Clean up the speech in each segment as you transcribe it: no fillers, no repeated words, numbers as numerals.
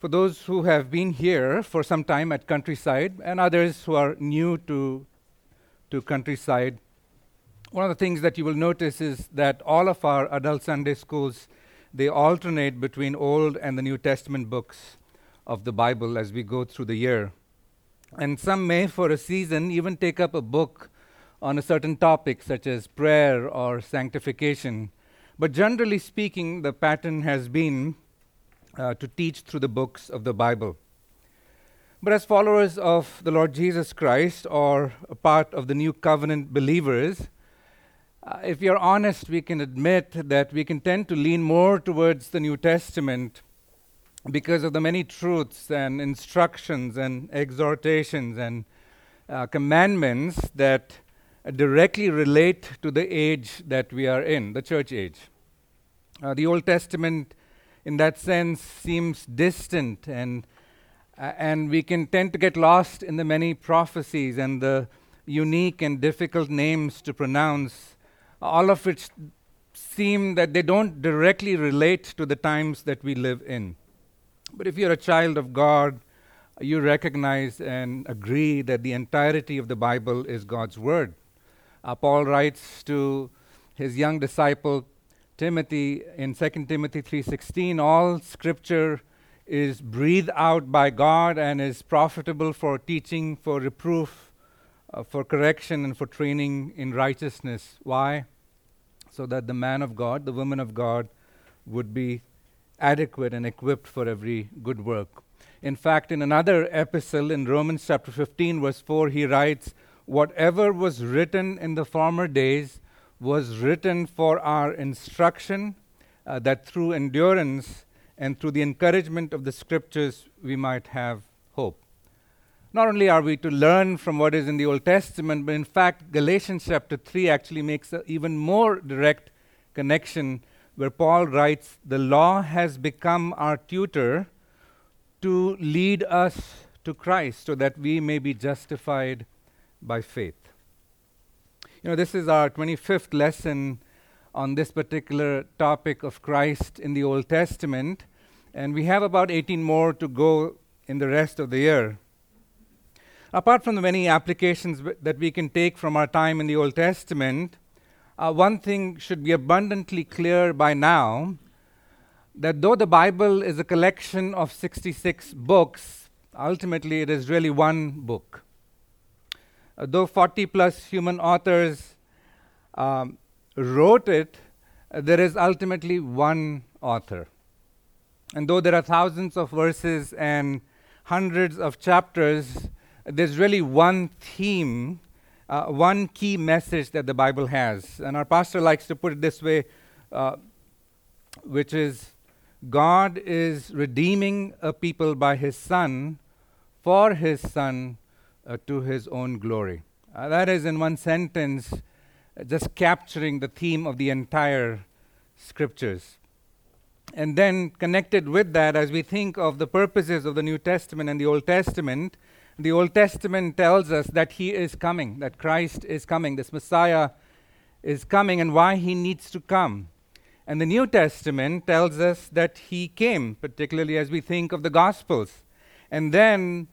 For those who have been here for some time at Countryside and others who are new to Countryside, one of the things that you will notice is that all of our adult Sunday schools, they alternate between Old and the New Testament books of the Bible as we go through the year. And some may, for a season, even take up a book on a certain topic, such as prayer or sanctification. But generally speaking, the pattern has been to teach through the books of the Bible. But as followers of the Lord Jesus Christ, or a part of the New Covenant believers, if you're honest, we can admit that we can tend to lean more towards the New Testament because of the many truths and instructions and exhortations and commandments that directly relate to the age that we are in, the church age. The Old Testament, in that sense, seems distant, and we can tend to get lost in the many prophecies and the unique and difficult names to pronounce, all of which seem that they don't directly relate to the times that we live in. But if you're a child of God, you recognize and agree that the entirety of the Bible is God's Word. Paul writes to his young disciple Timothy in 2 Timothy 3:16, all Scripture is breathed out by God and is profitable for teaching, for reproof, for correction, and for training in righteousness. Why? So that the man of God, the woman of God, would be adequate and equipped for every good work. In fact, in another epistle in Romans chapter 15, verse 4, he writes, whatever was written in the former days was written for our instruction, that through endurance and through the encouragement of the Scriptures we might have hope. Not only are we to learn from what is in the Old Testament, but in fact, Galatians chapter 3 actually makes an even more direct connection where Paul writes, the law has become our tutor to lead us to Christ so that we may be justified by faith. This is our 25th lesson on this particular topic of Christ in the Old Testament, and we have about 18 more to go in the rest of the year. Apart from the many applications that we can take from our time in the Old Testament, one thing should be abundantly clear by now, that though the Bible is a collection of 66 books, ultimately it is really one book. Though 40 plus human authors wrote it, there is ultimately one author. And though there are thousands of verses and hundreds of chapters, there's really one theme, one key message that the Bible has. And our pastor likes to put it this way, which is, God is redeeming a people by His Son, for His Son, to His own glory. That is, in one sentence, just capturing the theme of the entire Scriptures. And then connected with that, as we think of the purposes of the New Testament and the Old Testament tells us that He is coming, that Christ is coming, this Messiah is coming, and why He needs to come. And the New Testament tells us that He came, particularly as we think of the Gospels. And then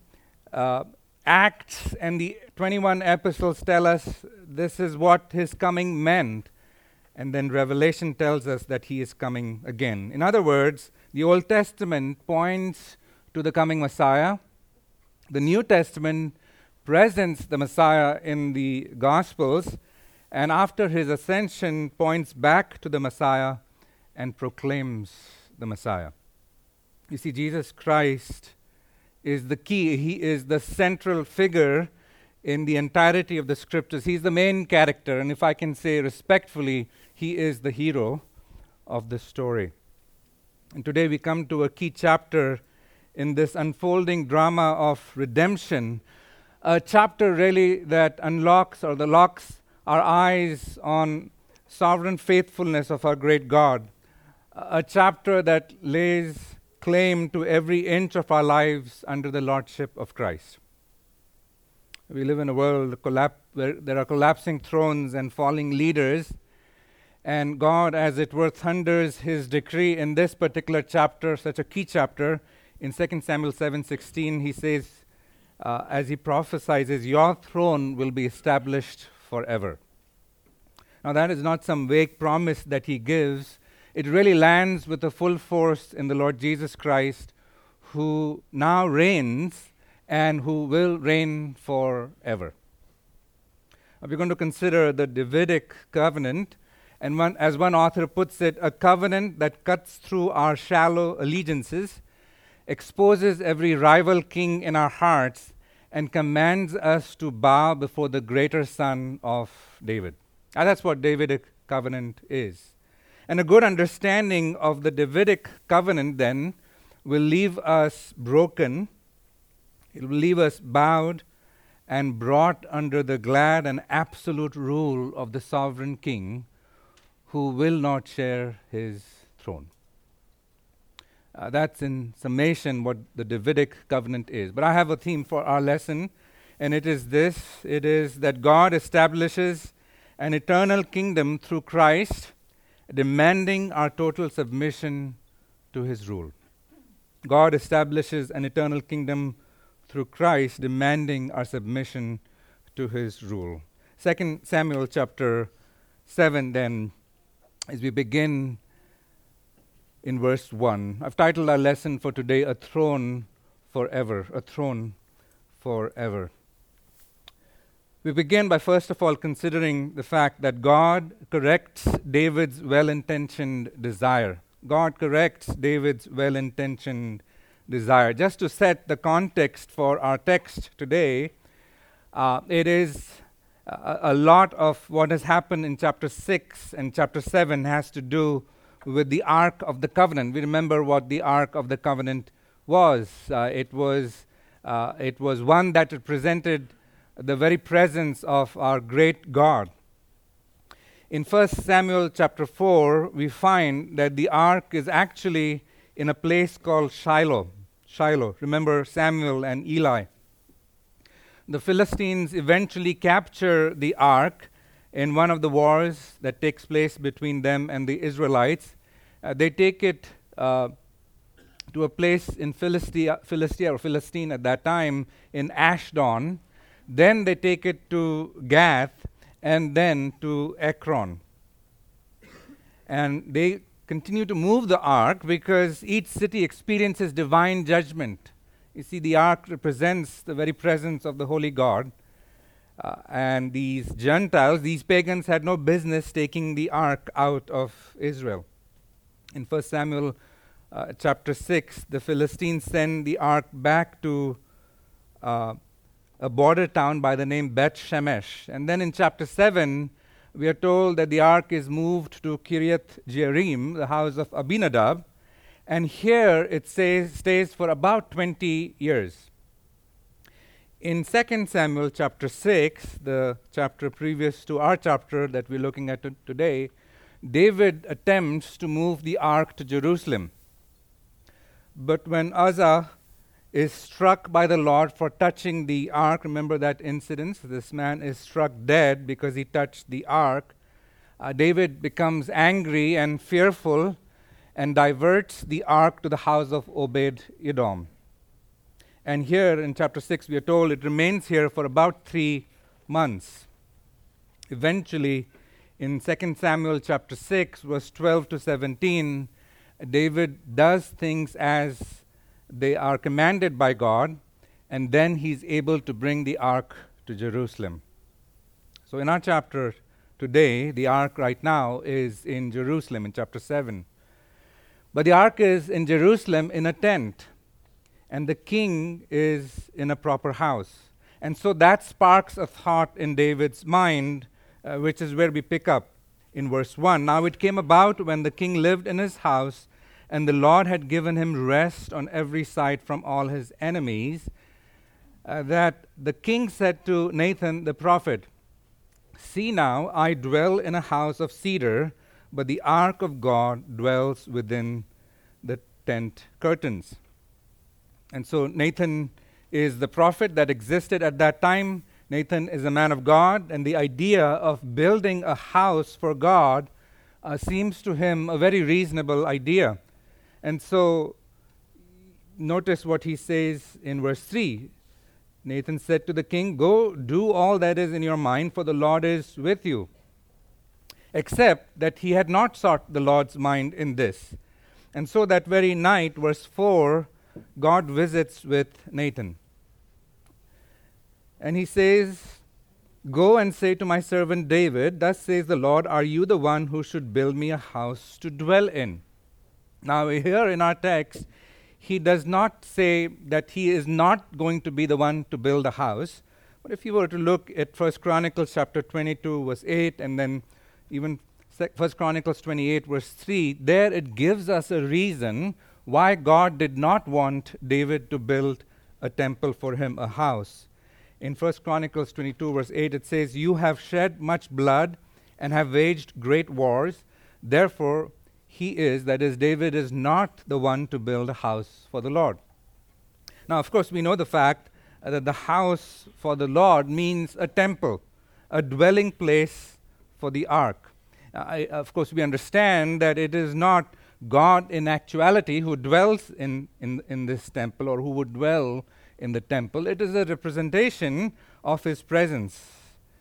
Acts and the 21 epistles tell us this is what His coming meant. And then Revelation tells us that He is coming again. In other words, the Old Testament points to the coming Messiah. The New Testament presents the Messiah in the Gospels, and after His ascension points back to the Messiah and proclaims the Messiah. You see, Jesus Christ is the key. He is the central figure in the entirety of the Scriptures. He's the main character, and if I can say respectfully, He is the hero of the story. And today we come to a key chapter in this unfolding drama of redemption, a chapter really that unlocks or locks our eyes on sovereign faithfulness of our great God, a chapter that lays claim to every inch of our lives under the lordship of Christ. We live in a world where there are collapsing thrones and falling leaders, and God, as it were, thunders His decree in this particular chapter, such a key chapter, In 2 Samuel 7:16, he says, as he prophesies, your throne will be established forever. Now, that is not some vague promise that he gives. It really lands with the full force in the Lord Jesus Christ, who now reigns and who will reign forever. We're going to consider the Davidic covenant, and as one author puts it, a covenant that cuts through our shallow allegiances, exposes every rival king in our hearts, and commands us to bow before the greater Son of David. And that's what Davidic covenant is. And a good understanding of the Davidic covenant then will leave us broken, it will leave us bowed and brought under the glad and absolute rule of the sovereign king who will not share his throne. That's in summation what the Davidic covenant is. But I have a theme for our lesson, and it is this. It is that God establishes an eternal kingdom through Christ, demanding our total submission to his rule. God establishes an eternal kingdom through Christ, demanding our submission to his rule. 2 Samuel chapter 7 then, as we begin in verse 1. I've titled our lesson for today, A Throne Forever. A Throne Forever. We begin by first of all considering the fact that God corrects David's well-intentioned desire. God corrects David's well-intentioned desire. Just to set the context for our text today, it is a lot of what has happened in chapter 6 and chapter 7 has to do with the Ark of the Covenant. We remember what the Ark of the Covenant was. It was one that represented the very presence of our great God. In 1 Samuel chapter 4, we find that the ark is actually in a place called Shiloh. Shiloh. Remember Samuel and Eli. The Philistines eventually capture the ark in one of the wars that takes place between them and the Israelites. They take it to a place in Philistia or Philistine at that time in Ashdod. Then they take it to Gath and then to Ekron. And they continue to move the ark because each city experiences divine judgment. You see, the ark represents the very presence of the Holy God. And these Gentiles, these pagans, had no business taking the ark out of Israel. In 1 Samuel chapter 6, the Philistines send the ark back to a border town by the name Beth Shemesh. And then in chapter 7, we are told that the ark is moved to Kiriath Jearim, the house of Abinadab, and here it stays for about 20 years. In 2 Samuel chapter 6, the chapter previous to our chapter that we're looking at today, David attempts to move the ark to Jerusalem. But when Uzzah is struck by the Lord for touching the ark, remember that incident? This man is struck dead because he touched the ark. David becomes angry and fearful and diverts the ark to the house of Obed-Edom. And here in chapter 6, we are told it remains here for about 3 months. Eventually, in 2 Samuel chapter 6, verse 12 to 17, David does things as they are commanded by God, and then he's able to bring the ark to Jerusalem. So in our chapter today, the ark right now is in Jerusalem in chapter 7. But the ark is in Jerusalem in a tent, and the king is in a proper house. And so that sparks a thought in David's mind, which is where we pick up in verse 1. Now it came about when the king lived in his house, and the Lord had given him rest on every side from all his enemies, that the king said to Nathan the prophet, "See now, I dwell in a house of cedar, but the ark of God dwells within the tent curtains." And so Nathan is the prophet that existed at that time. Nathan is a man of God, and the idea of building a house for God seems to him a very reasonable idea. And so notice what he says in verse 3. Nathan said to the king, "Go, do all that is in your mind, for the Lord is with you." Except that he had not sought the Lord's mind in this. And so that very night, verse 4, God visits with Nathan. And he says, "Go and say to my servant David, thus says the Lord, are you the one who should build me a house to dwell in?" Now here in our text, he does not say that he is not going to be the one to build a house. But if you were to look at 1 Chronicles chapter 22, verse 8, and then even 1 Chronicles 28, verse 3, there it gives us a reason why God did not want David to build a temple for him, a house. In 1 Chronicles 22, verse 8, it says, "You have shed much blood and have waged great wars. Therefore, that is, David is not the one to build a house for the Lord." Now, of course, we know the fact that the house for the Lord means a temple, a dwelling place for the ark. Of course, we understand that it is not God in actuality who dwells in this temple or who would dwell in the temple. It is a representation of his presence.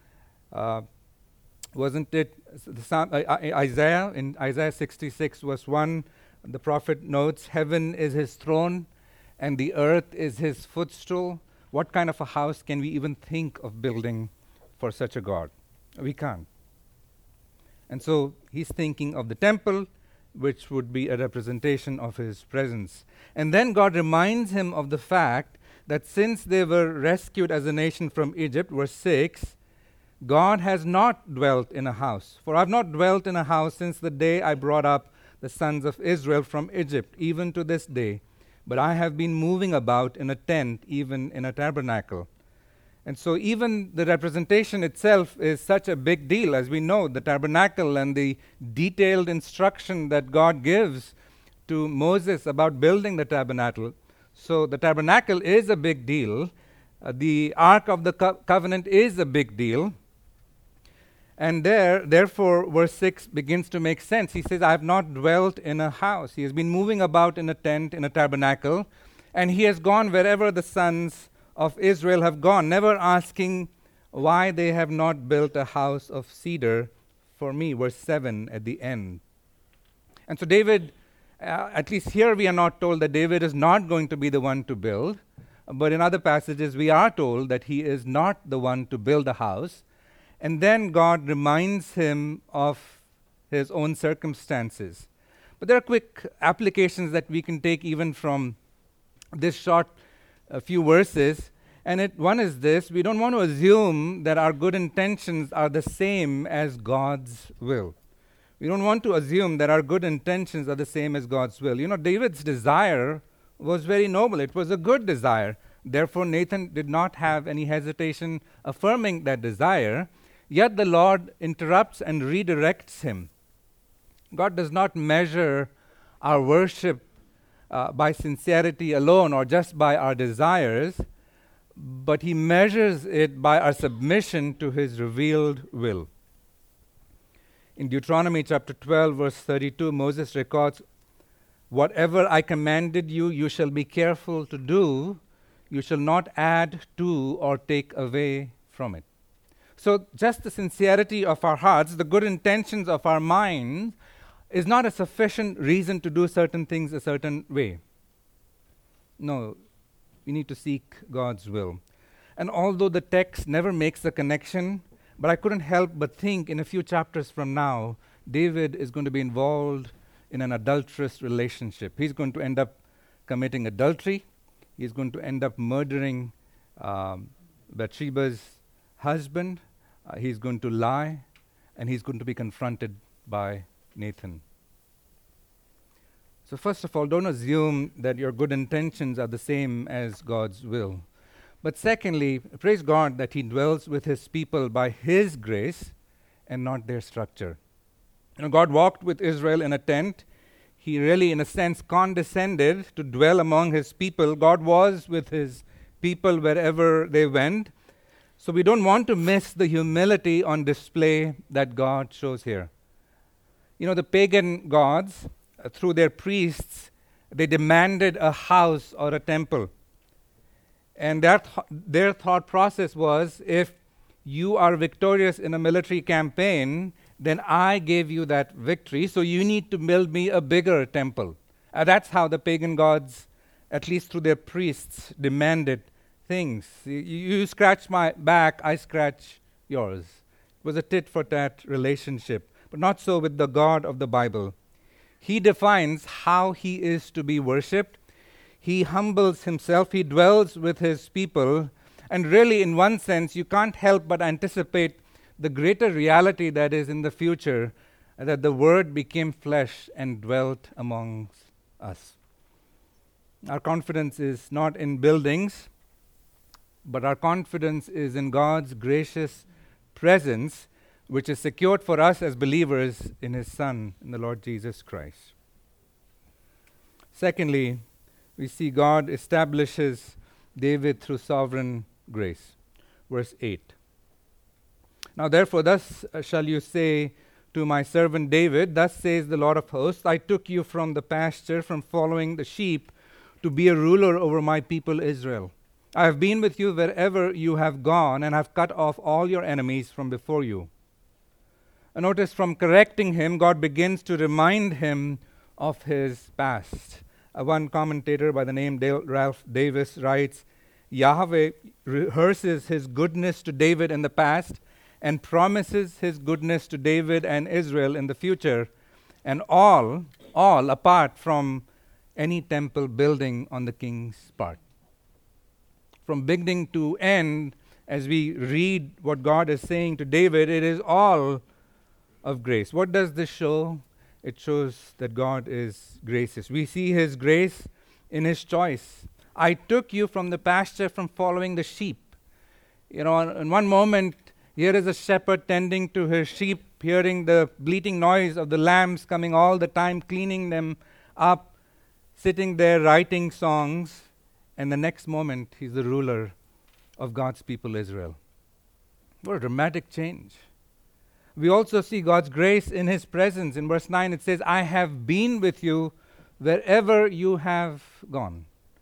Wasn't it Isaiah? In Isaiah 66, verse 1, the prophet notes, "Heaven is his throne, and the earth is his footstool." What kind of a house can we even think of building for such a God? We can't. And so he's thinking of the temple, which would be a representation of his presence. And then God reminds him of the fact that since they were rescued as a nation from Egypt, verse 6, God has not dwelt in a house. "For I have not dwelt in a house since the day I brought up the sons of Israel from Egypt, even to this day. But I have been moving about in a tent, even in a tabernacle." And so even the representation itself is such a big deal. As we know, the tabernacle and the detailed instruction that God gives to Moses about building the tabernacle. So the tabernacle is a big deal. The Ark of the Covenant is a big deal. And therefore, verse 6 begins to make sense. He says, "I have not dwelt in a house." He has been moving about in a tent, in a tabernacle, and he has gone wherever the sons of Israel have gone, never asking why they have not built a house of cedar for me. Verse 7 at the end. And so David, at least here we are not told that David is not going to be the one to build, but in other passages we are told that he is not the one to build a house. And then God reminds him of his own circumstances. But there are quick applications that we can take even from this short few verses. And one is this: we don't want to assume that our good intentions are the same as God's will. We don't want to assume that our good intentions are the same as God's will. You know, David's desire was very noble. It was a good desire. Therefore, Nathan did not have any hesitation affirming that desire. Yet the Lord interrupts and redirects him. God does not measure our worship by sincerity alone or just by our desires, but he measures it by our submission to his revealed will. In Deuteronomy chapter 12, verse 32, Moses records, "Whatever I commanded you, you shall be careful to do. You shall not add to or take away from it." So just the sincerity of our hearts, the good intentions of our mind, is not a sufficient reason to do certain things a certain way. No, we need to seek God's will. And although the text never makes a connection, but I couldn't help but think in a few chapters from now, David is going to be involved in an adulterous relationship. He's going to end up committing adultery. He's going to end up murdering Bathsheba's husband. He's going to lie, and he's going to be confronted by Nathan. So first of all, don't assume that your good intentions are the same as God's will. But secondly, praise God that he dwells with his people by his grace and not their structure. You know, God walked with Israel in a tent. He really, in a sense, condescended to dwell among his people. God was with his people wherever they went. So we don't want to miss the humility on display that God shows here. You know, the pagan gods, through their priests, They demanded a house or a temple. And their thought process was, if you are victorious in a military campaign, then I gave you that victory, so you need to build me a bigger temple. That's how the pagan gods, at least through their priests, demanded things. You scratch my back, I scratch yours. It was a tit-for-tat relationship, but not so with the God of the Bible. He defines how he is to be worshipped. He humbles himself, he dwells with his people, and really, in one sense, you can't help but anticipate the greater reality that is in the future, that the Word became flesh and dwelt amongst us. Our confidence is not in buildings, but our confidence is in God's gracious presence, which is secured for us as believers in His Son, in the Lord Jesus Christ. Secondly, we see God establishes David through sovereign grace. Verse 8. Now therefore, thus shall you say to my servant David, thus says the Lord of hosts, I took you from the pasture, from following the sheep, to be a ruler over my people Israel. I have been with you wherever you have gone, and have cut off all your enemies from before you. And notice, from correcting him, God begins to remind him of his past. One commentator by the name Ralph Davis writes, Yahweh rehearses his goodness to David in the past and promises his goodness to David and Israel in the future, and all apart from any temple building on the king's part. From beginning to end, as we read what God is saying to David, it is all of grace. What does this show? It shows that God is gracious. We see His grace in His choice. I took you from the pasture, from following the sheep. In one moment, here is a shepherd tending to his sheep, hearing the bleating noise of the lambs coming all the time, cleaning them up, sitting there writing songs, and the next moment, he's the ruler of God's people, Israel. What a dramatic change. We also see God's grace in His presence. In verse 9, it says, I have been with you wherever you have gone.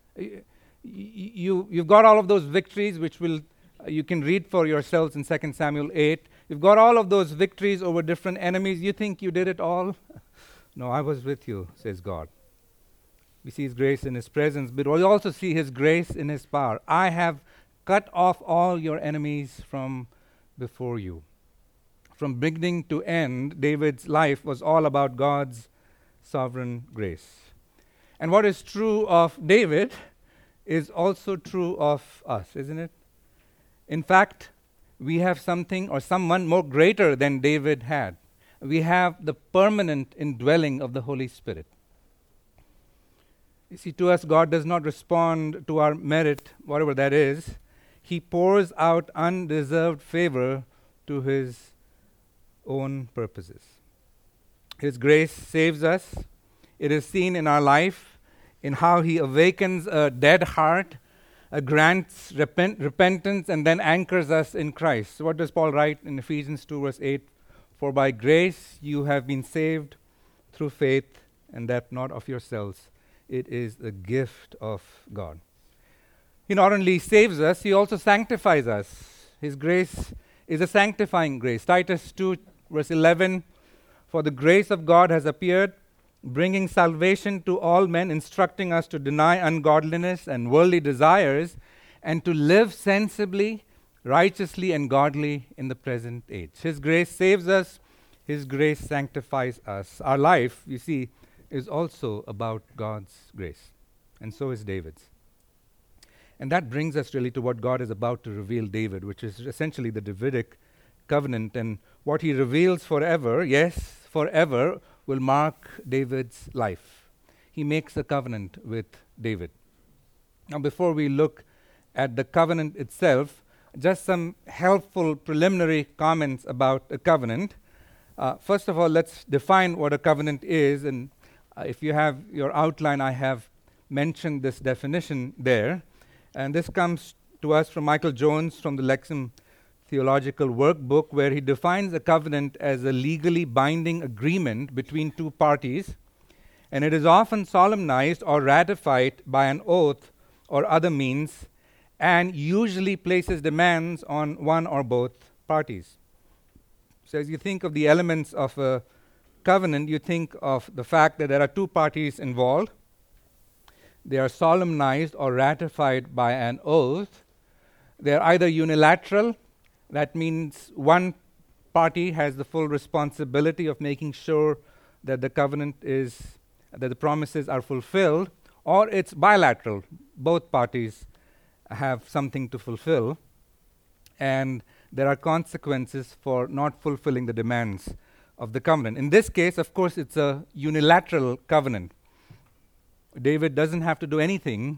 You've got all of those victories, which you can read for yourselves in 2 Samuel 8. You've got all of those victories over different enemies. You think you did it all? No, I was with you, says God. We see His grace in His presence, but we also see His grace in His power. I have cut off all your enemies from before you. From beginning to end, David's life was all about God's sovereign grace. And what is true of David is also true of us, isn't it? In fact, we have something or someone more greater than David had. We have the permanent indwelling of the Holy Spirit. You see, to us, God does not respond to our merit, whatever that is. He pours out undeserved favor to His own purposes. His grace saves us. It is seen in our life, in how He awakens a dead heart, grants repentance, and then anchors us in Christ. So what does Paul write in Ephesians 2 verse 8? For by grace you have been saved through faith, and that not of yourselves. It is the gift of God. He not only saves us, He also sanctifies us. His grace is a sanctifying grace. Titus 2 verse 11, for the grace of God has appeared, bringing salvation to all men, instructing us to deny ungodliness and worldly desires, and to live sensibly, righteously, and godly in the present age. His grace saves us. His grace sanctifies us. Our life, you see, is also about God's grace. And so is David's. And that brings us really to what God is about to reveal David, which is essentially the Davidic covenant. And what He reveals forever, yes, forever, will mark David's life. He makes a covenant with David. Now, before we look at the covenant itself, just some helpful preliminary comments about a covenant. First of all, let's define what a covenant is. And if you have your outline, I have mentioned this definition there. And this comes to us from Michael Jones from the Lexham Theological Workbook, where he defines a covenant as a legally binding agreement between two parties, and it is often solemnized or ratified by an oath or other means, and usually places demands on one or both parties. So as you think of the elements of a covenant, you think of the fact that there are two parties involved. They are solemnized or ratified by an oath. They are either unilateral, that means one party has the full responsibility of making sure that the that the promises are fulfilled, or it's bilateral. Both parties have something to fulfill, and there are consequences for not fulfilling the demands of the covenant. In this case, of course, it's a unilateral covenant. David doesn't have to do anything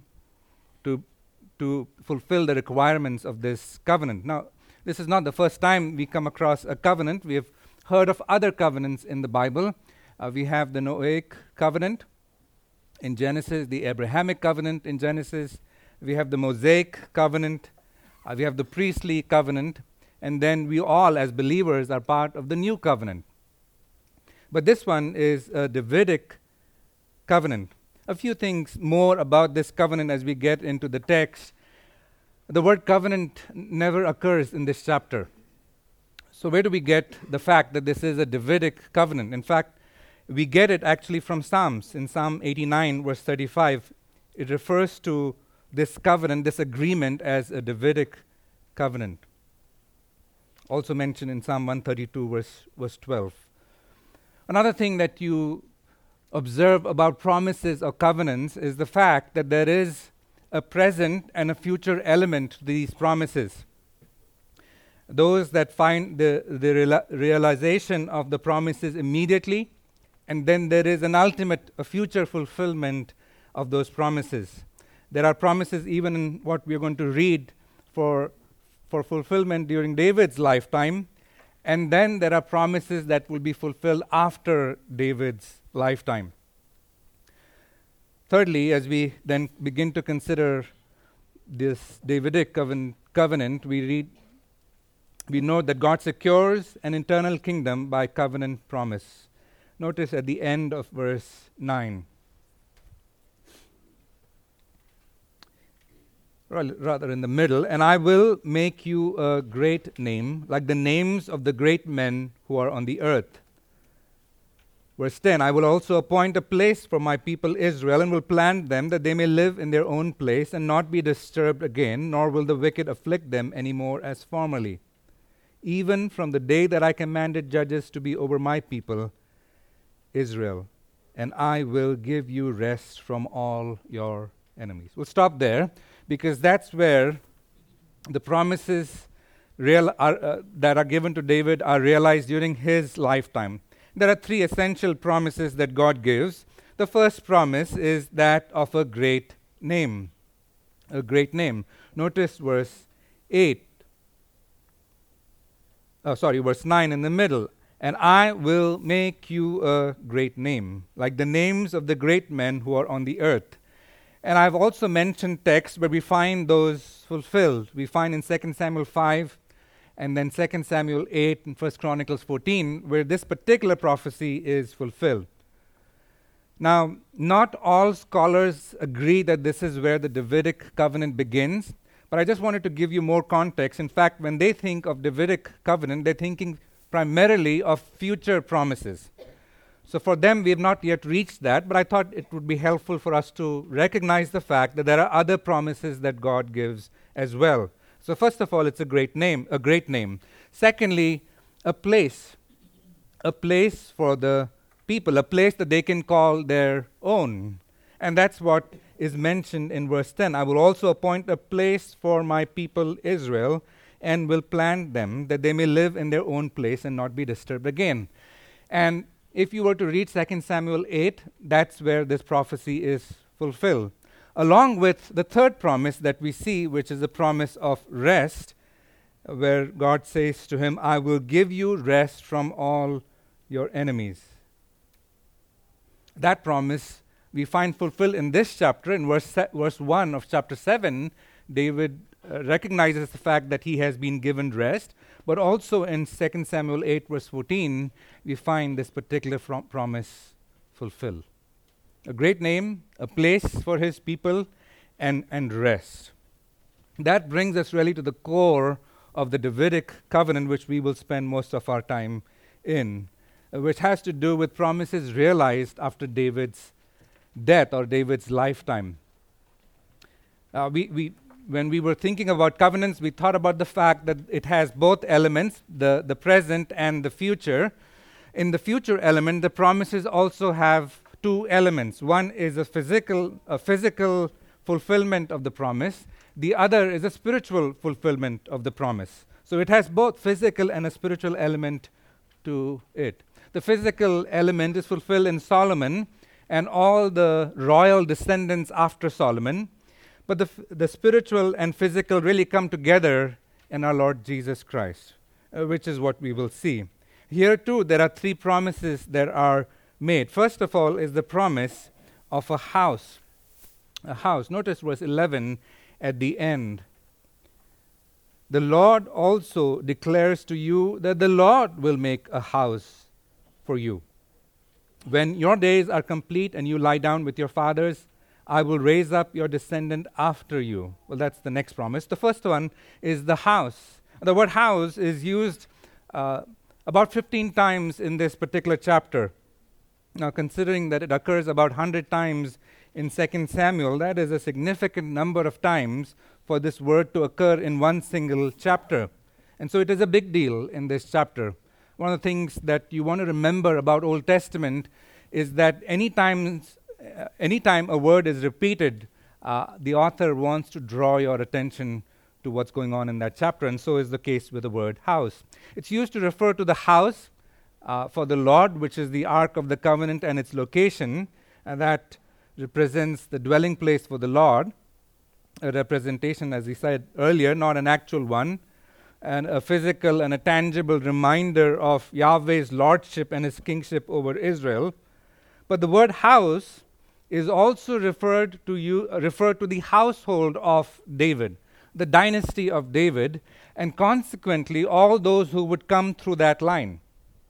to fulfill the requirements of this covenant. Now, this is not the first time we come across a covenant. We have heard of other covenants in the Bible. We have the Noahic covenant in Genesis, the Abrahamic covenant in Genesis. We have the Mosaic covenant. We have the priestly covenant. And then we all, as believers, are part of the new covenant. But this one is a Davidic covenant. A few things more about this covenant as we get into the text. The word covenant never occurs in this chapter. So where do we get the fact that this is a Davidic covenant? In fact, we get it actually from Psalms. In Psalm 89, verse 35, it refers to this covenant, this agreement, as a Davidic covenant. Also mentioned in Psalm 132, verse 12. Another thing that you observe about promises or covenants is the fact that there is a present and a future element to these promises. Those that find the realization of the promises immediately, and then there is an ultimate, a future fulfillment of those promises. There are promises even in what we are going to read for fulfillment during David's lifetime, and then there are promises that will be fulfilled after David's lifetime. Thirdly, as we then begin to consider this Davidic covenant, we note that God secures an eternal kingdom by covenant promise. Notice at the end of verse 9. Rather in the middle, and I will make you a great name, like the names of the great men who are on the earth. Verse 10, I will also appoint a place for my people Israel, and will plant them, that they may live in their own place, and not be disturbed again, nor will the wicked afflict them any more as formerly. Even from the day that I commanded judges to be over my people Israel, and I will give you rest from all your enemies. We'll stop there, because that's where the promises that are given to David are realized during his lifetime. There are three essential promises that God gives. The first promise is that of a great name. A great name. Notice verse 9 in the middle. And I will make you a great name, like the names of the great men who are on the earth. And I've also mentioned texts where we find those fulfilled. We find in 2 Samuel 5, and then 2 Samuel 8 and 1 Chronicles 14, where this particular prophecy is fulfilled. Now, not all scholars agree that this is where the Davidic covenant begins, but I just wanted to give you more context. In fact, when they think of Davidic covenant, they're thinking primarily of future promises. So for them, we have not yet reached that, but I thought it would be helpful for us to recognize the fact that there are other promises that God gives as well. So first of all, it's a great name. Secondly, a place for the people, a place that they can call their own. And that's what is mentioned in verse 10. I will also appoint a place for my people Israel, and will plant them, that they may live in their own place and not be disturbed again. And if you were to read 2 Samuel 8, that's where this prophecy is fulfilled. Along with the third promise that we see, which is the promise of rest, where God says to him, I will give you rest from all your enemies. That promise we find fulfilled in this chapter. In verse 1 of chapter 7, David recognizes the fact that he has been given rest. But also in 2 Samuel 8, verse 14, we find this particular promise fulfilled. A great name, a place for his people, and rest. That brings us really to the core of the Davidic covenant, which we will spend most of our time in, which has to do with promises realized after David's death or David's lifetime. When we were thinking about covenants, we thought about the fact that it has both elements, the present and the future. In the future element, the promises also have two elements. One is a physical fulfillment of the promise. The other is a spiritual fulfillment of the promise. So it has both physical and a spiritual element to it. The physical element is fulfilled in Solomon and all the royal descendants after Solomon. But the spiritual and physical really come together in our Lord Jesus Christ, which is what we will see. Here too, there are three promises that are made. First of all is the promise of a house. A house. Notice verse 11 at the end. The Lord also declares to you that the Lord will make a house for you. When your days are complete and you lie down with your fathers, I will raise up your descendant after you. Well, that's the next promise. The first one is the house. The word house is used about 15 times in this particular chapter. Now, considering that it occurs about 100 times in 2 Samuel, that is a significant number of times for this word to occur in one single chapter. And so it is a big deal in this chapter. One of the things that you want to remember about Old Testament is that anytime a word is repeated, the author wants to draw your attention to what's going on in that chapter, and so is the case with the word house. It's used to refer to the house for the Lord, which is the Ark of the Covenant and its location, and that represents the dwelling place for the Lord, a representation, as we said earlier, not an actual one, and a physical and a tangible reminder of Yahweh's lordship and his kingship over Israel. But the word house is also referred to the household of David, the dynasty of David, and consequently all those who would come through that line.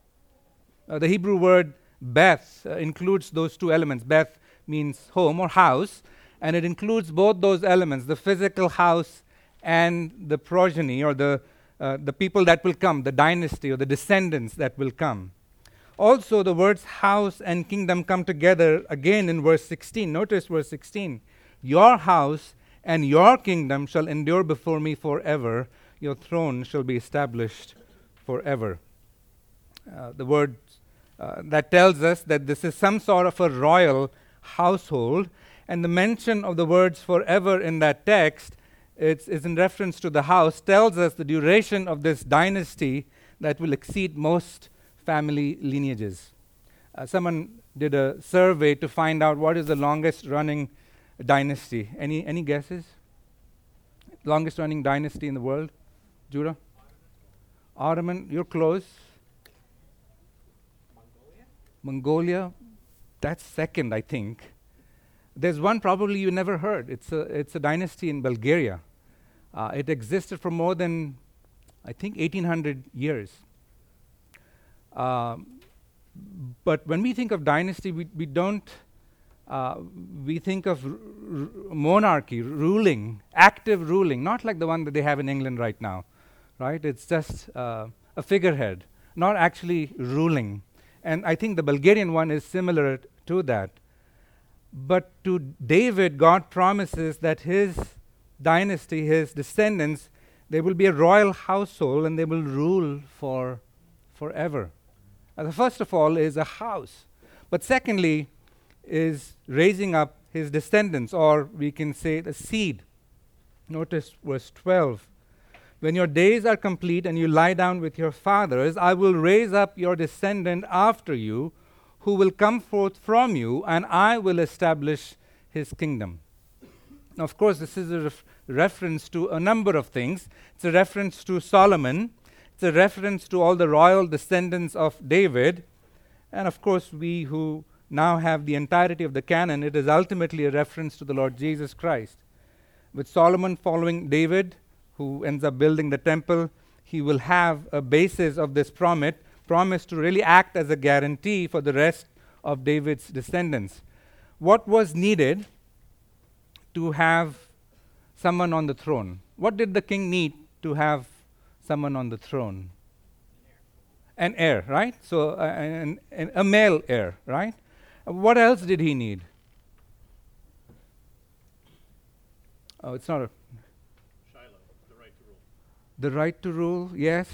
The Hebrew word Beth includes those two elements. Beth means home or house, and it includes both those elements, the physical house and the progeny or the people that will come, the dynasty or the descendants that will come. Also, the words house and kingdom come together again in verse 16. Notice verse 16. Your house and your kingdom shall endure before me forever. Your throne shall be established forever. The word that tells us that this is some sort of a royal household. And the mention of the words forever in that text is in reference to the house, tells us the duration of this dynasty that will exceed most family lineages. Someone did a survey to find out what is the longest running dynasty. Any guesses? Longest running dynasty in the world? Judah? Ottoman, you're close. Mongolia? That's second, I think. There's one probably you never heard. It's a dynasty in Bulgaria. It existed for more than, I think, 1,800 years. But when we think of dynasty, we think of monarchy, ruling, active ruling, not like the one that they have in England right now, right? It's just a figurehead, not actually ruling. And I think the Bulgarian one is similar to that. But to David, God promises that his dynasty, his descendants, they will be a royal household and they will rule forever. The first of all is a house. But secondly is raising up his descendants, or we can say the seed. Notice verse 12. When your days are complete and you lie down with your fathers, I will raise up your descendant after you, who will come forth from you, and I will establish his kingdom. Now, of course, this is a reference to a number of things. It's a reference to Solomon. It's a reference to all the royal descendants of David. And of course, we who now have the entirety of the canon, it is ultimately a reference to the Lord Jesus Christ. With Solomon following David, who ends up building the temple, he will have a basis of this promise to really act as a guarantee for the rest of David's descendants. what was needed to have someone on the throne? What did the king need to have someone on the throne? An heir, right? So a male heir, right? What else did he need? Oh, it's not a... Shiloh, the right to rule. The right to rule, yes.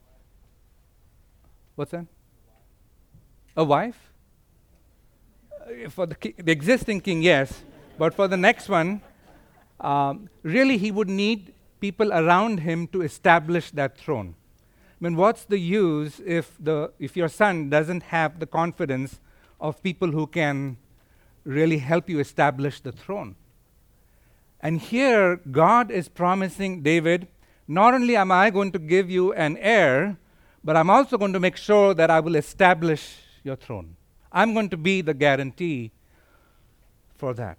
What's that? A wife? For the existing king, yes. But for the next one, really he would need people around him to establish that throne. I mean, what's the use if your son doesn't have the confidence of people who can really help you establish the throne? And here, God is promising David, not only am I going to give you an heir, but I'm also going to make sure that I will establish your throne. I'm going to be the guarantee for that.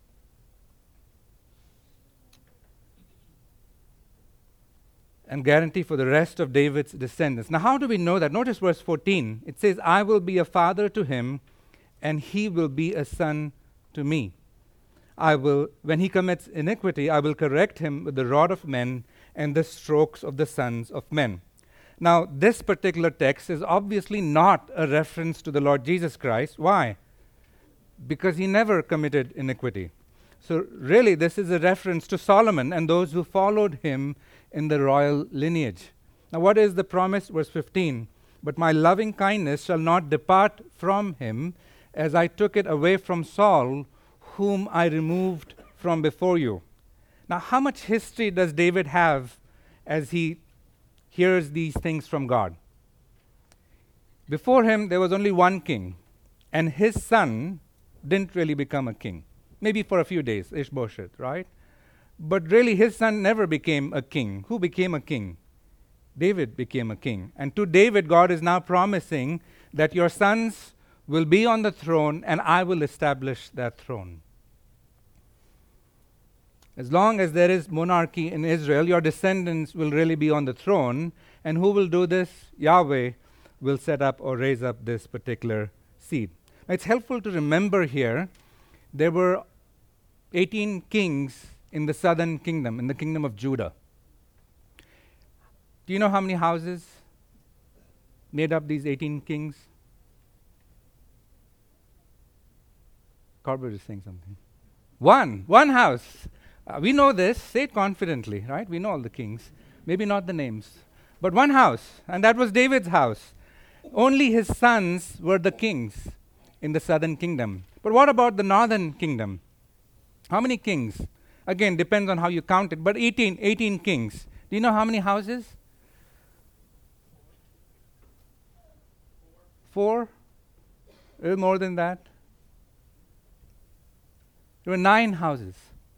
And guarantee for the rest of David's descendants. Now, how do we know that? Notice verse 14. It says, I will be a father to him, and he will be a son to me. When he commits iniquity, I will correct him with the rod of men and the strokes of the sons of men. Now, this particular text is obviously not a reference to the Lord Jesus Christ. Why? Because he never committed iniquity. So really, this is a reference to Solomon and those who followed him in the royal lineage. Now, what is the promise? Verse 15. But my loving kindness shall not depart from him, as I took it away from Saul, whom I removed from before you. Now, how much history does David have as he hears these things from God? Before him, there was only one king, and his son didn't really become a king. Maybe for a few days, Ishbosheth, right? But really, his son never became a king. Who became a king? David became a king. And to David, God is now promising that your sons will be on the throne, and I will establish that throne. As long as there is monarchy in Israel, your descendants will really be on the throne. And who will do this? Yahweh will set up or raise up this particular seed. Now, it's helpful to remember here, there were 18 kings in the southern kingdom, in the kingdom of Judah. Do you know how many houses made up these 18 kings? Corbett is saying something. One house. We know this. Say it confidently, right? We know all the kings. Maybe not the names. But one house, and that was David's house. Only his sons were the kings in the southern kingdom. But what about the northern kingdom? How many kings? Again, depends on how you count it, but 18 kings. Do you know how many houses? 4? A little more than that. There were 9 houses.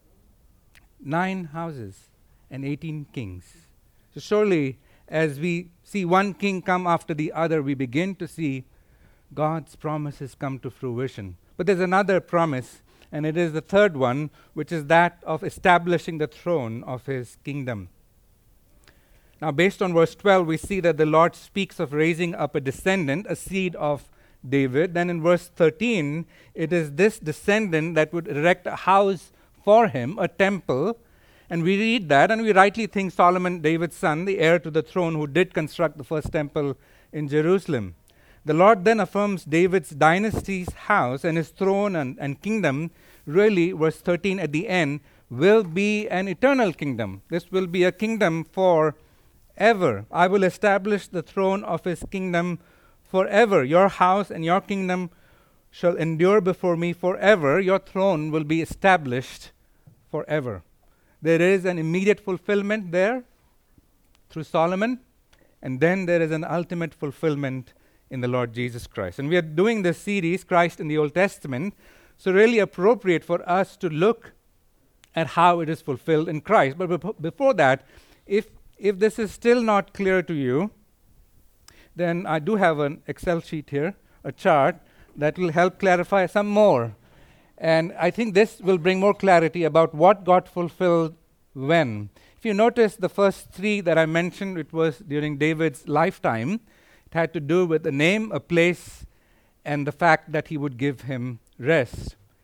9 houses and 18 kings. So surely, as we see one king come after the other, we begin to see God's promises come to fruition. But there's another promise, and it is the third one, which is that of establishing the throne of his kingdom. Now, based on verse 12, we see that the Lord speaks of raising up a descendant, a seed of David. Then in verse 13, it is this descendant that would erect a house for him, a temple. And we read that, and we rightly think Solomon, David's son, the heir to the throne, who did construct the first temple in Jerusalem. The Lord then affirms David's dynasty's house and his throne and kingdom, really, verse 13 at the end, will be an eternal kingdom. This will be a kingdom forever. I will establish the throne of his kingdom forever. Your house and your kingdom shall endure before me forever. Your throne will be established forever. There is an immediate fulfillment there through Solomon, and then there is an ultimate fulfillment in the Lord Jesus Christ. And we are doing this series, Christ in the Old Testament, so really appropriate for us to look at how it is fulfilled in Christ. But before that, if this is still not clear to you, then I do have an Excel sheet here, a chart, that will help clarify some more. And I think this will bring more clarity about what got fulfilled when. If you notice the first 3 that I mentioned, it was during David's lifetime. It had to do with a name, a place, and the fact that he would give him rest.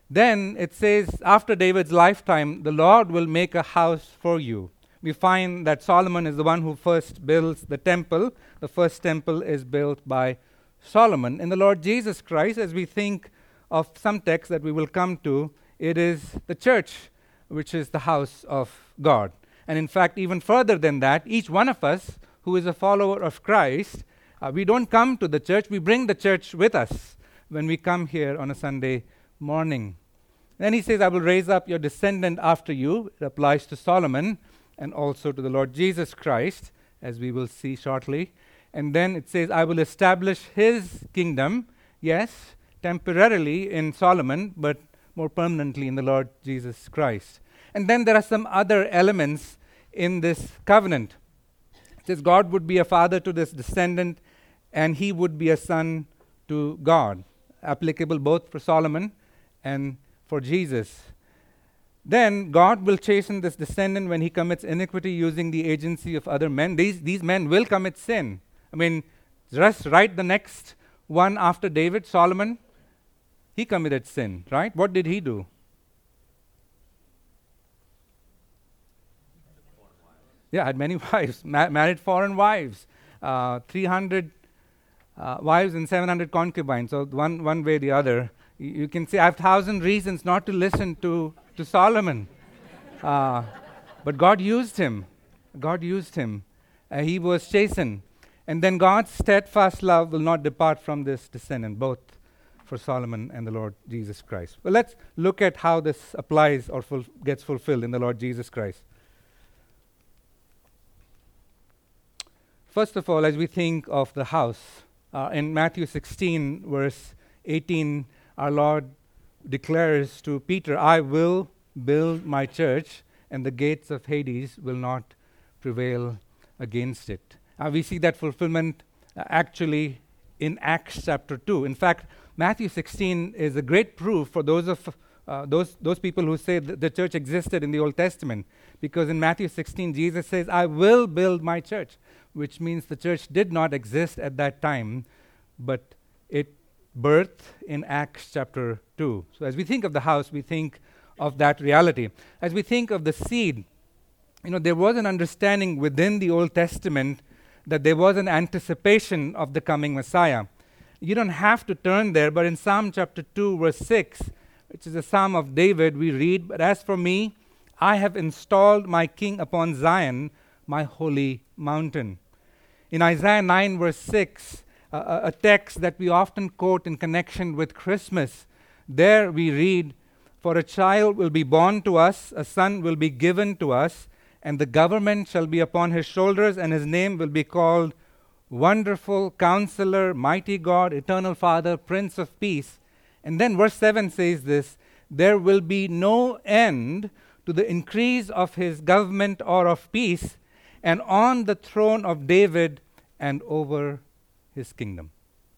Then it says, after David's lifetime, the Lord will make a house for you. We find that Solomon is the one who first builds the temple. The first temple is built by Solomon. In the Lord Jesus Christ, as we think of some texts that we will come to, it is the church which is the house of God. And in fact, even further than that, each one of us who is a follower of Christ, we don't come to the church, we bring the church with us when we come here on a Sunday morning. Then he says, I will raise up your descendant after you. It applies to Solomon and also to the Lord Jesus Christ, as we will see shortly. And then it says, I will establish his kingdom, yes, temporarily in Solomon, but more permanently in the Lord Jesus Christ. And then there are some other elements in this covenant. It says God would be a father to this descendant, and he would be a son to God, applicable both for Solomon and for Jesus. Then God will chasten this descendant when he commits iniquity using the agency of other men. These men will commit sin. I mean, just right the next one after David, Solomon, he committed sin, right? What did he do? Yeah, had many wives, married foreign wives, 300 wives and 700 concubines. So one way or the other. You can say, I have 1,000 reasons not to listen to Solomon. But God used him. God used him. He was chastened. And then God's steadfast love will not depart from this descendant, both for Solomon and the Lord Jesus Christ. Well, let's look at how this applies or gets fulfilled in the Lord Jesus Christ. First of all, as we think of the house, in Matthew 16, verse 18, our Lord declares to Peter, I will build my church, and the gates of Hades will not prevail against it. We see that fulfillment actually in Acts chapter 2. In fact, Matthew 16 is a great proof for those people who say that the church existed in the Old Testament. Because in Matthew 16, Jesus says, I will build my church, which means the church did not exist at that time, but it birthed in Acts chapter 2. So as we think of the house, we think of that reality. As we think of the seed, there was an understanding within the Old Testament that there was an anticipation of the coming Messiah. You don't have to turn there, but in Psalm chapter 2, verse 6, which is a psalm of David, we read, But as for me, I have installed my king upon Zion, my holy mountain. In Isaiah 9, verse 6, a text that we often quote in connection with Christmas, there we read, For a child will be born to us, a son will be given to us, and the government shall be upon his shoulders, and his name will be called Wonderful, Counselor, Mighty God, Eternal Father, Prince of Peace. And then verse 7 says this, There will be no end to the increase of his government or of peace, and on the throne of David and over his kingdom.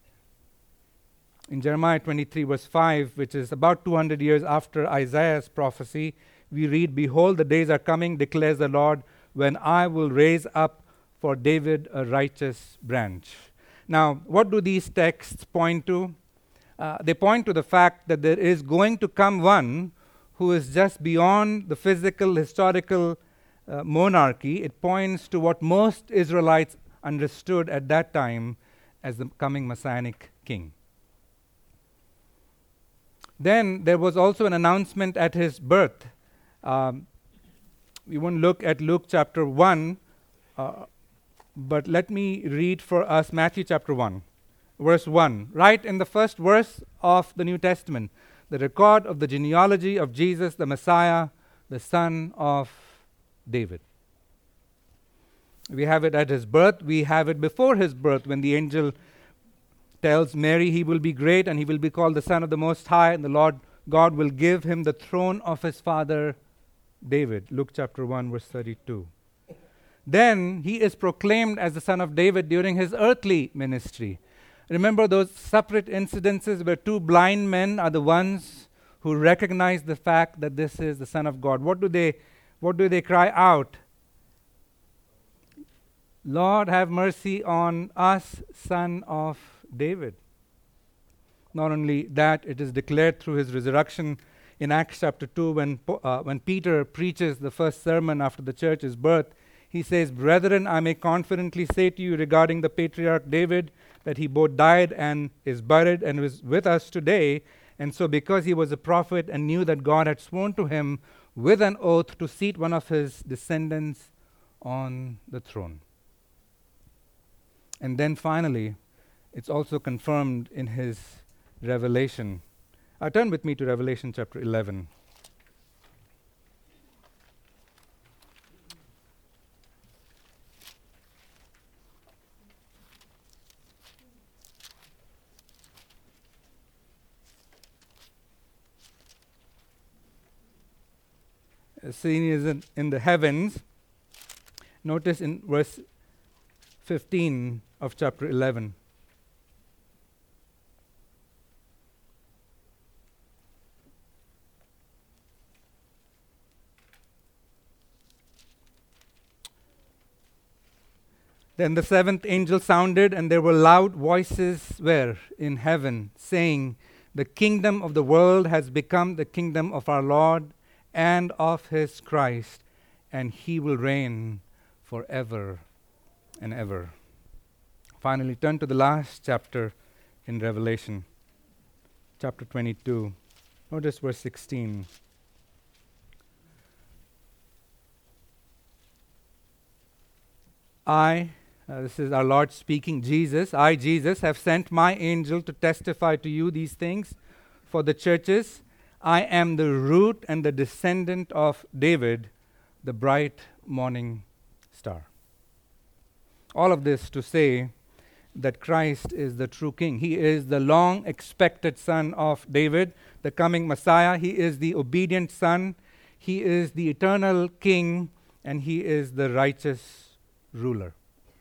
In Jeremiah 23, verse 5, which is about 200 years after Isaiah's prophecy, we read, Behold, the days are coming, declares the Lord, when I will raise up for David a righteous branch. Now, what do these texts point to? They point to the fact that there is going to come one who is just beyond the physical, historical monarchy. It points to what most Israelites understood at that time as the coming Messianic king. Then there was also an announcement at his birth. We won't look at Luke chapter 1, but let me read for us Matthew chapter 1, verse 1. Right in the first verse of the New Testament, the record of the genealogy of Jesus, the Messiah, the son of David. We have it at his birth. We have it before his birth when the angel tells Mary he will be great and he will be called the Son of the Most High, and the Lord God will give him the throne of his father David. Luke chapter 1, verse 32. Then he is proclaimed as the Son of David during his earthly ministry. Remember those separate incidences where two blind men are the ones who recognize the fact that this is the Son of God. What do they cry out? Lord, have mercy on us, Son of David. Not only that, it is declared through his resurrection in Acts chapter 2, when Peter preaches the first sermon after the church's birth, he says, "Brethren, I may confidently say to you regarding the patriarch David, that he both died and is buried and is with us today. And so because he was a prophet and knew that God had sworn to him with an oath to seat one of his descendants on the throne." And then finally, it's also confirmed in his revelation. Turn with me to Revelation chapter 11. Scene is in the heavens. Notice in verse 15 of chapter 11. Then the seventh angel sounded, and there were loud voices where? In heaven, saying, "The kingdom of the world has become the kingdom of our Lord and of his Christ, and he will reign forever and ever." Finally, turn to the last chapter in Revelation, chapter 22. Notice verse 16. This is our Lord speaking, Jesus, "I, Jesus, have sent my angel to testify to you these things for the churches. I am the root and the descendant of David, the bright morning star." All of this to say that Christ is the true King. He is the long-expected son of David, the coming Messiah. He is the obedient son. He is the eternal King, and he is the righteous ruler.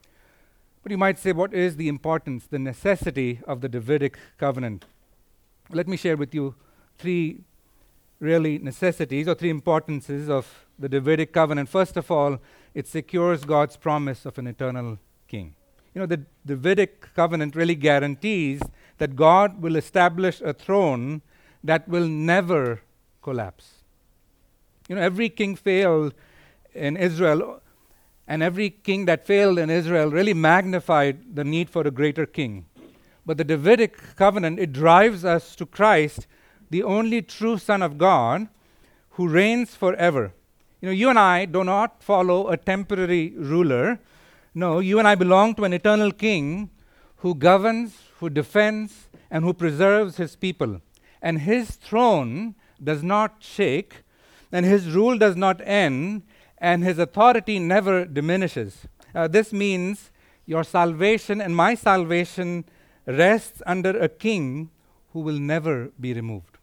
But you might say, what is the importance, the necessity of the Davidic covenant? Let me share with you three really necessities or three importances of the Davidic covenant. First of all, it secures God's promise of an eternal king. You know, the Davidic covenant really guarantees that God will establish a throne that will never collapse. You know, every king failed in Israel, and every king that failed in Israel really magnified the need for a greater king. But the Davidic covenant, it drives us to Christ, the only true Son of God, who reigns forever. You know, you and I do not follow a temporary ruler. No, you and I belong to an eternal King who governs, who defends, and who preserves his people. And his throne does not shake, and his rule does not end, and his authority never diminishes. This means your salvation and my salvation rests under a king who will never be removed.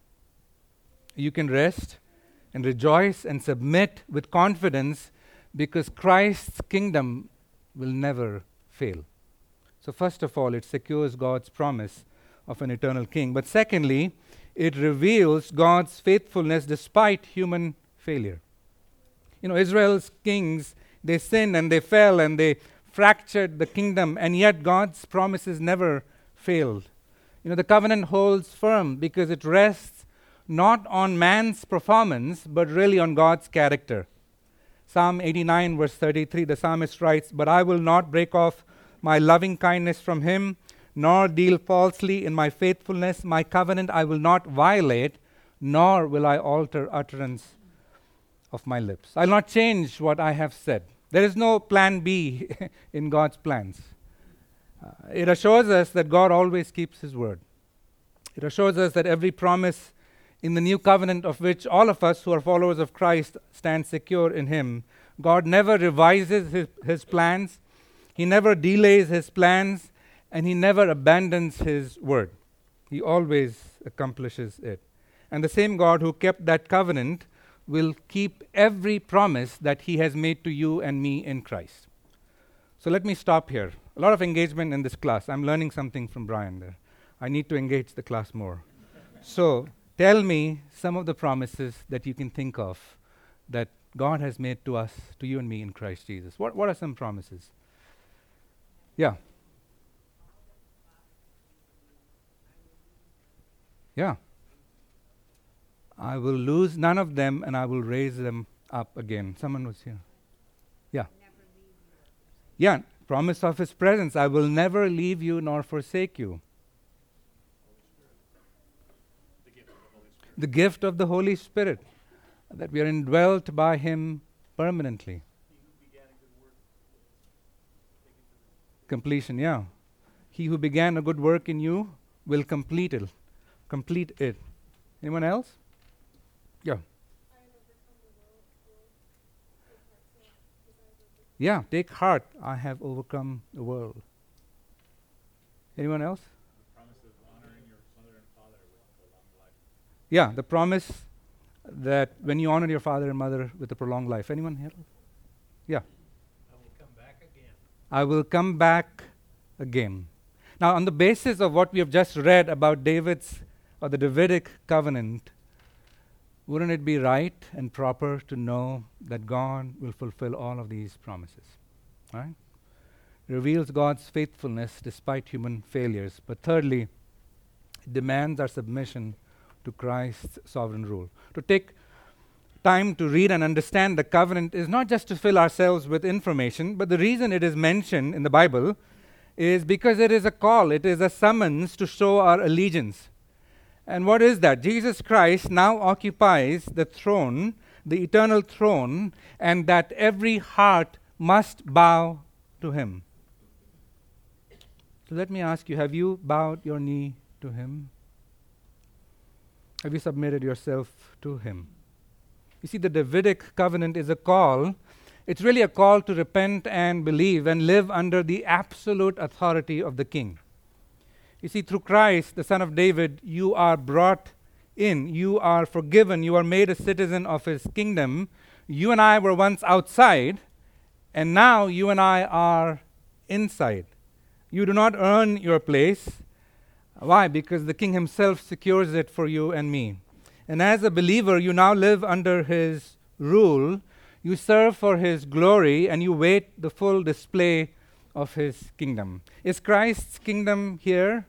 You can rest and rejoice and submit with confidence because Christ's kingdom will never fail. So first of all, it secures God's promise of an eternal king. But secondly, it reveals God's faithfulness despite human failure. You know, Israel's kings, they sinned and they fell and they fractured the kingdom, and yet God's promises never failed. You know, the covenant holds firm because it rests not on man's performance, but really on God's character. Psalm 89, verse 33, the psalmist writes, "But I will not break off my loving kindness from him, nor deal falsely in my faithfulness. My covenant I will not violate, nor will I alter utterance of my lips." I'll not change what I have said. There is no plan B in God's plans. It assures us that God always keeps his word. It assures us that every promise in the new covenant, of which all of us who are followers of Christ stand secure in him, God never revises his plans, he never delays his plans, and he never abandons his word. He always accomplishes it. And the same God who kept that covenant will keep every promise that he has made to you and me in Christ. So let me stop here. A lot of engagement in this class. I'm learning something from Brian there. I need to engage the class more. So tell me some of the promises that you can think of that God has made to us, to you and me in Christ Jesus. What are some promises? Yeah. Yeah. I will lose none of them, and I will raise them up again. Someone was here. Yeah. Yeah, promise of His presence. I will never leave you nor forsake you. The gift of the Holy Spirit, that we are indwelt by Him permanently. Completion, yeah. He who began a good work in you will complete it. Complete it. Anyone else? Yeah. Yeah, take heart. I have overcome the world. Anyone else? The promise of honoring your mother and father with a long life. Yeah, the promise that when you honor your father and mother with a prolonged life. Anyone here? Yeah. I will come back again. I will come back again. Now, on the basis of what we have just read about David's or the Davidic covenant, wouldn't it be right and proper to know that God will fulfill all of these promises? Right? It reveals God's faithfulness despite human failures. But thirdly, it demands our submission to Christ's sovereign rule. To take time to read and understand the covenant is not just to fill ourselves with information, but the reason it is mentioned in the Bible is because it is a call, it is a summons to show our allegiance. And what is that? Jesus Christ now occupies the throne, the eternal throne, and that every heart must bow to Him. So let me ask you, have you bowed your knee to Him? Have you submitted yourself to Him? You see, the Davidic covenant is a call. It's really a call to repent and believe and live under the absolute authority of the King. You see, through Christ, the Son of David, you are brought in. You are forgiven. You are made a citizen of His kingdom. You and I were once outside, and now you and I are inside. You do not earn your place. Why? Because the King Himself secures it for you and me. And as a believer, you now live under His rule. You serve for His glory, and you wait the full display of His kingdom. Is Christ's kingdom here?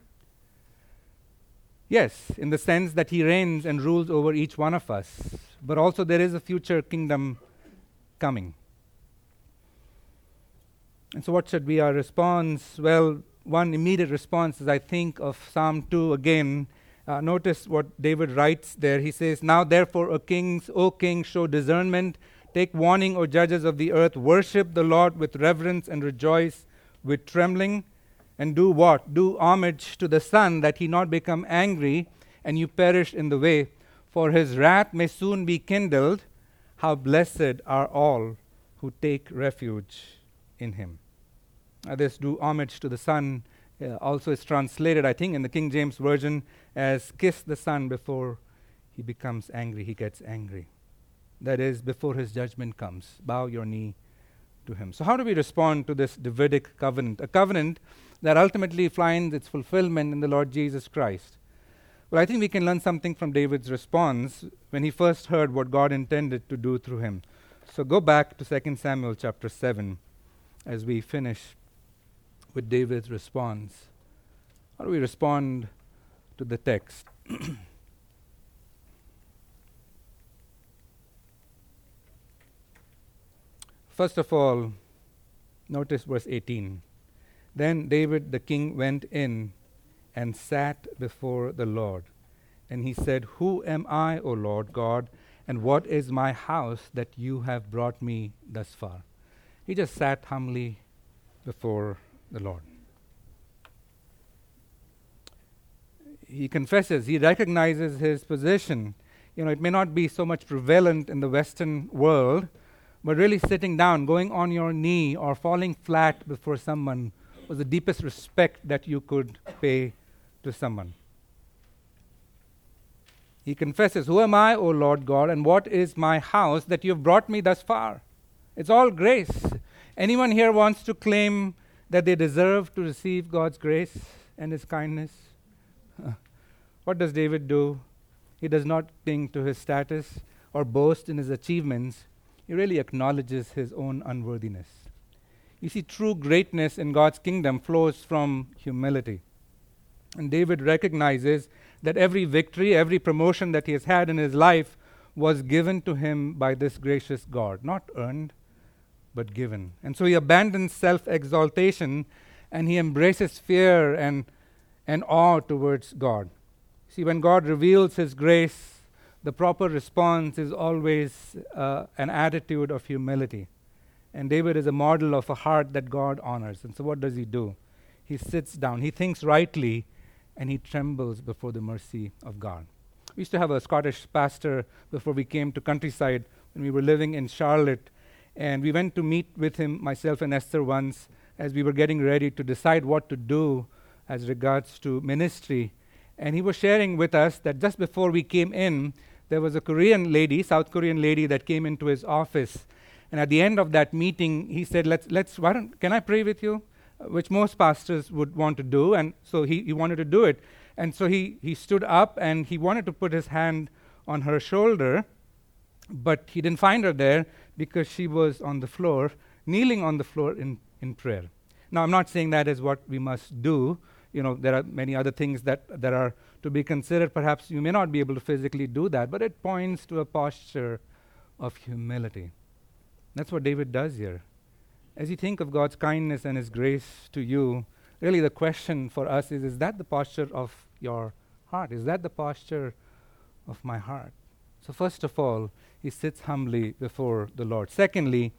Yes, in the sense that He reigns and rules over each one of us. But also there is a future kingdom coming. And so what should be our response? Well, one immediate response is I think of Psalm 2 again. Notice what David writes there. He says, "Now therefore, O kings, show discernment. Take warning, O judges of the earth. Worship the Lord with reverence and rejoice with trembling." And do what? Do homage to the Son, that He not become angry and you perish in the way. For His wrath may soon be kindled. How blessed are all who take refuge in Him. This do homage to the Son also is translated, I think, in the King James Version as kiss the Son before He becomes angry, He gets angry. That is, before His judgment comes. Bow your knee to Him. So how do we respond to this Davidic covenant? A covenant that ultimately finds its fulfillment in the Lord Jesus Christ. Well, I think we can learn something from David's response when he first heard what God intended to do through him. So go back to 2 Samuel chapter 7 as we finish with David's response. How do we respond to the text? First of all, notice verse 18. Then David the king went in and sat before the Lord. And he said, "Who am I, O Lord God, and what is my house that you have brought me thus far?" He just sat humbly before the Lord. He confesses, he recognizes his position. You know, it may not be so much prevalent in the Western world, but really sitting down, going on your knee, or falling flat before someone was the deepest respect that you could pay to someone. He confesses, "Who am I, O Lord God, and what is my house that you have brought me thus far?" It's all grace. Anyone here wants to claim that they deserve to receive God's grace and His kindness? What does David do? He does not cling to his status or boast in his achievements. He really acknowledges his own unworthiness. You see, true greatness in God's kingdom flows from humility. And David recognizes that every victory, every promotion that he has had in his life was given to him by this gracious God, not earned, but given. And so he abandons self-exaltation and he embraces fear and awe towards God. See, when God reveals his grace, the proper response is always an attitude of humility. And David is a model of a heart that God honors. And so what does he do? He sits down, he thinks rightly, and he trembles before the mercy of God. We used to have a Scottish pastor before we came to Countryside when we were living in Charlotte. And we went to meet with him, myself and Esther, once as we were getting ready to decide what to do as regards to ministry. And he was sharing with us that just before we came in, there was a Korean lady, South Korean lady, that came into his office. And at the end of that meeting, he said, can I pray with you? Which most pastors would want to do. And so he wanted to do it. And so he stood up and he wanted to put his hand on her shoulder, but he didn't find her there because she was on the floor, kneeling on the floor in prayer. Now, I'm not saying that is what we must do. There are many other things that are to be considered. Perhaps you may not be able to physically do that, but it points to a posture of humility. That's what David does here. As you think of God's kindness and his grace to you, really the question for us is that the posture of your heart? Is that the posture of my heart? So first of all, he sits humbly before the Lord. Secondly,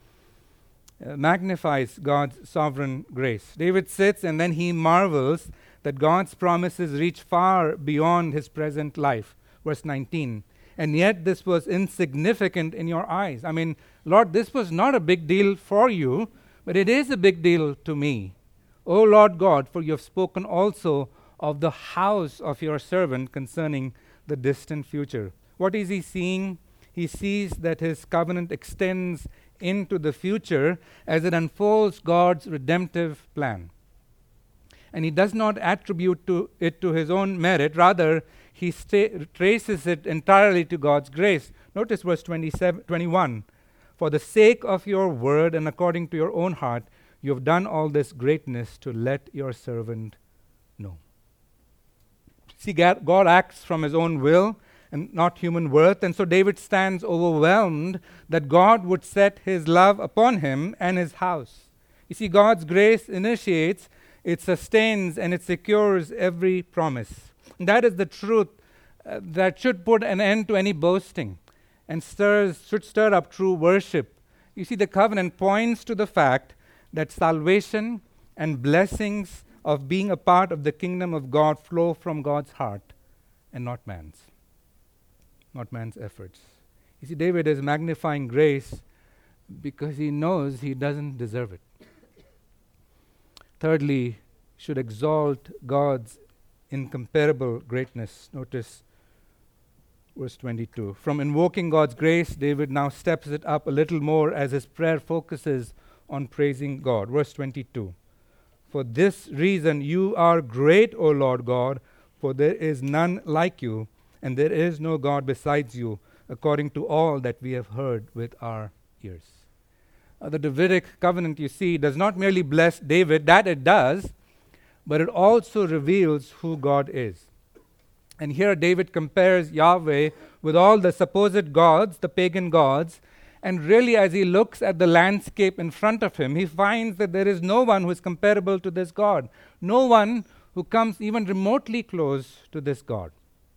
magnifies God's sovereign grace. David sits and then he marvels that God's promises reach far beyond his present life. Verse 19. And yet this was insignificant in your eyes. I mean, Lord, this was not a big deal for you, but it is a big deal to me. O Lord God, for you have spoken also of the house of your servant concerning the distant future. What is he seeing? He sees that his covenant extends into the future as it unfolds God's redemptive plan. And he does not attribute it to his own merit. Rather, he traces it entirely to God's grace. Notice verse 21. For the sake of your word and according to your own heart, you have done all this greatness to let your servant know. See, God acts from his own will and not human worth. And so David stands overwhelmed that God would set his love upon him and his house. You see, God's grace initiates, it sustains, and it secures every promise. And that is the truth that should put an end to any boasting and should stir up true worship. You see, the covenant points to the fact that salvation and blessings of being a part of the kingdom of God flow from God's heart and not man's efforts. You see, David is magnifying grace because he knows he doesn't deserve it. Thirdly, should exalt God's incomparable greatness. Notice verse 22. From invoking God's grace, David now steps it up a little more as his prayer focuses on praising God. Verse 22. For this reason you are great, O Lord God, for there is none like you, and there is no God besides you, according to all that we have heard with our ears. The Davidic covenant, you see, does not merely bless David, that it does, but it also reveals who God is. And here David compares Yahweh with all the supposed gods, the pagan gods, and really as he looks at the landscape in front of him, he finds that there is no one who is comparable to this God, no one who comes even remotely close to this God.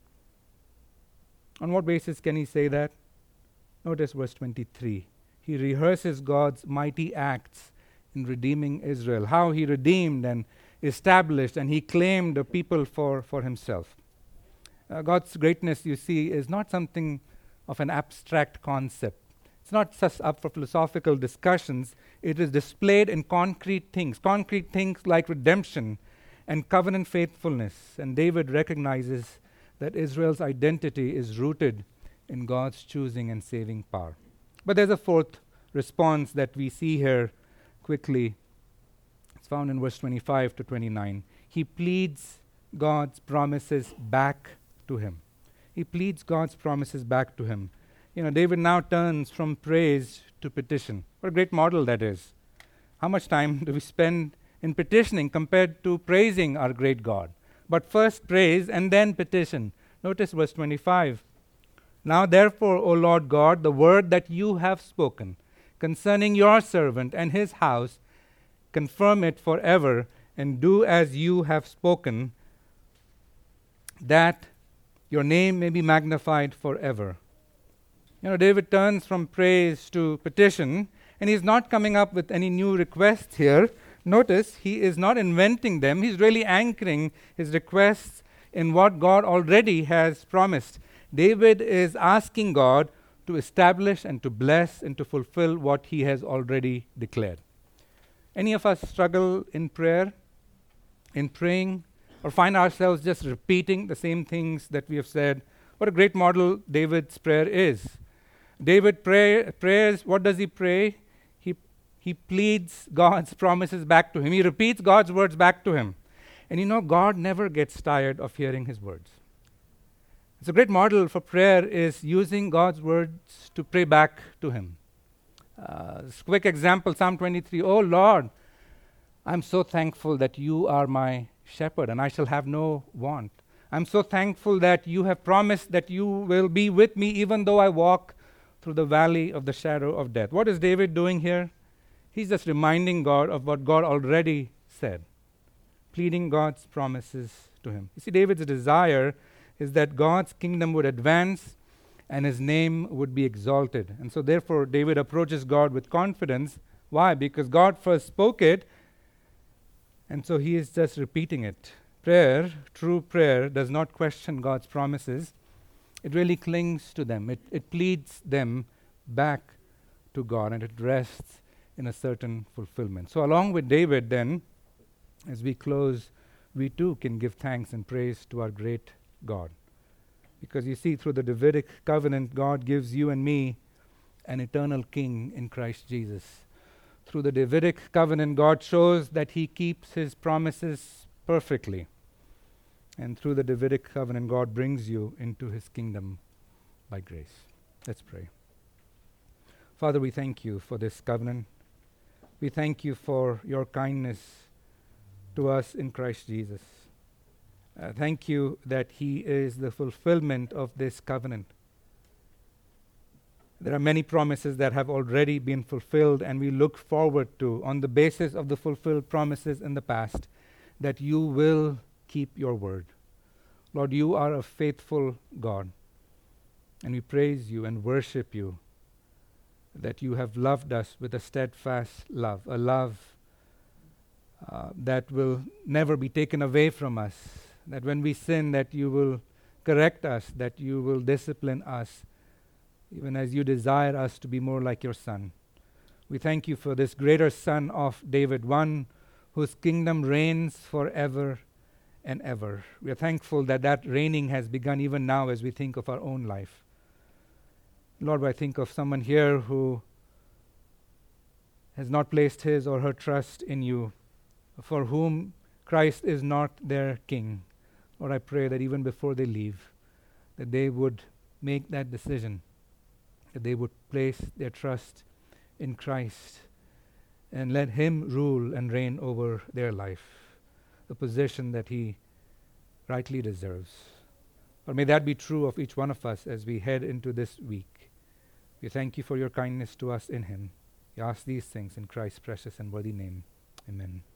On what basis can he say that? Notice verse 23. He rehearses God's mighty acts in redeeming Israel, how he redeemed and established and he claimed a people for himself. God's greatness, you see, is not something of an abstract concept. It's not just up for philosophical discussions. It is displayed in concrete things like redemption and covenant faithfulness. And David recognizes that Israel's identity is rooted in God's choosing and saving power. But there's a fourth response that we see here quickly. It's found in verse 25 to 29. He pleads God's promises back to him. He pleads God's promises back to him. David now turns from praise to petition. What a great model that is. How much time do we spend in petitioning compared to praising our great God? but first praise and then petition. Notice verse 25. Now therefore, O Lord God, the word that you have spoken concerning your servant and his house, confirm it forever, and do as you have spoken, that your name may be magnified forever. David turns from praise to petition, and he's not coming up with any new requests here. Notice, he is not inventing them. He's really anchoring his requests in what God already has promised. David is asking God to establish and to bless and to fulfill what he has already declared. Any of us struggle in prayer, in praying, or find ourselves just repeating the same things that we have said? What a great model David's prayer is. David prays, what does he pray? He pleads God's promises back to him. He repeats God's words back to him. And God never gets tired of hearing his words. It's a great model for prayer is using God's words to pray back to him. Quick example, Psalm 23. Oh Lord, I'm so thankful that you are my shepherd and I shall have no want. I'm so thankful that you have promised that you will be with me even though I walk through the valley of the shadow of death. What is David doing here? He's just reminding God of what God already said, pleading God's promises to him. You see, David's desire is that God's kingdom would advance and his name would be exalted. And so therefore, David approaches God with confidence. Why? Because God first spoke it, and so he is just repeating it. Prayer, true prayer, does not question God's promises. It really clings to them. It pleads them back to God, and it rests in a certain fulfillment. So along with David then, as we close, we too can give thanks and praise to our great God. Because you see, through the Davidic covenant, God gives you and me an eternal king in Christ Jesus. Through the Davidic covenant, God shows that he keeps his promises perfectly. And through the Davidic covenant, God brings you into his kingdom by grace. Let's pray. Father, we thank you for this covenant. We thank you for your kindness to us in Christ Jesus. Thank you that he is the fulfillment of this covenant. There are many promises that have already been fulfilled, and we look forward to, on the basis of the fulfilled promises in the past, that you will keep your word. Lord, you are a faithful God, and we praise you and worship you that you have loved us with a steadfast love, a love that will never be taken away from us, that when we sin, that you will correct us, that you will discipline us, even as you desire us to be more like your Son. We thank you for this greater Son of David, one whose kingdom reigns forever and ever. We are thankful that that reigning has begun even now as we think of our own life. Lord, I think of someone here who has not placed his or her trust in you, for whom Christ is not their King. Lord, I pray that even before they leave, that they would make that decision, that they would place their trust in Christ and let him rule and reign over their life, the position that he rightly deserves. Or may that be true of each one of us as we head into this week. We thank you for your kindness to us in him. We ask these things in Christ's precious and worthy name. Amen.